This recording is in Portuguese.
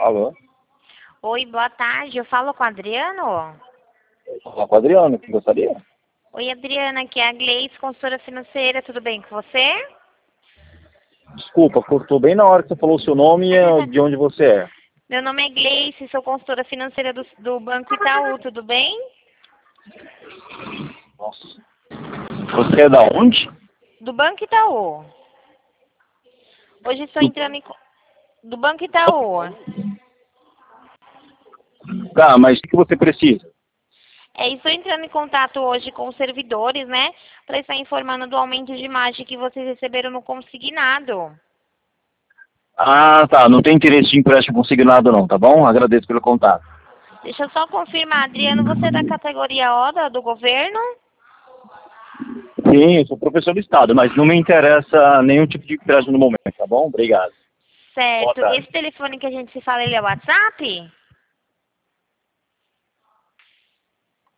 Alô? Oi, boa tarde. Eu falo com o Adriano? Fala com o Adriano, que gostaria? Oi, Adriana, aqui é a Gleice, consultora financeira. Tudo bem com você? Desculpa, cortou bem na hora que você falou o seu nome e de onde você é. Meu nome é Gleice, sou consultora financeira do Banco Itaú. Tudo bem? Nossa. Você é da onde? Do Banco Itaú. Hoje estou entrando do Banco Itaú. Tá, mas o que você precisa? Estou entrando em contato hoje com os servidores, né? Para estar informando do aumento de imagem que vocês receberam no consignado. Ah, tá. Não tem interesse de empréstimo consignado não, tá bom? Agradeço pelo contato. Deixa eu só confirmar, Adriano, você é da categoria O do governo? Sim, eu sou professor do Estado, mas não me interessa nenhum tipo de empréstimo no momento, tá bom? Obrigado. Boa Certo. tarde. Esse telefone que a gente se fala, ele é o WhatsApp?